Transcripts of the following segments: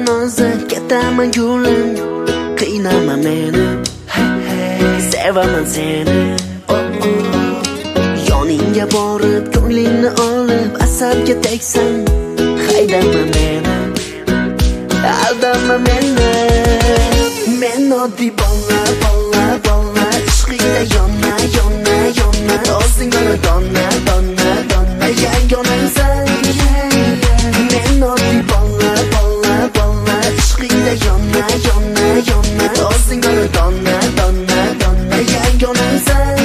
nozi ketaman gulim, qiynama meni, sevaman seni. Yoningga borib ko'nglingni olib asabga tegsan, haydama meni, aldama meni. Men oddiy bola, ishqingda yonna, o'zing ona donna, yagonamsan. Men oddiy bola, ishqingda yonna, o'zing ona donna, yagonamsan.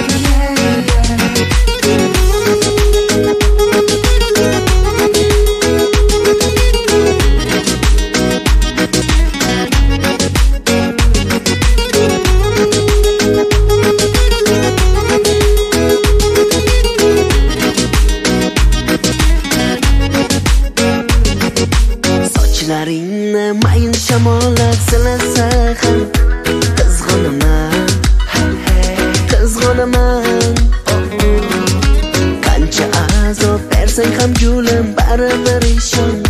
Sochlaringni mayin shamollar silasa ham qizg'onaman. Qancha azob bersang ham gulim, baribir ishon,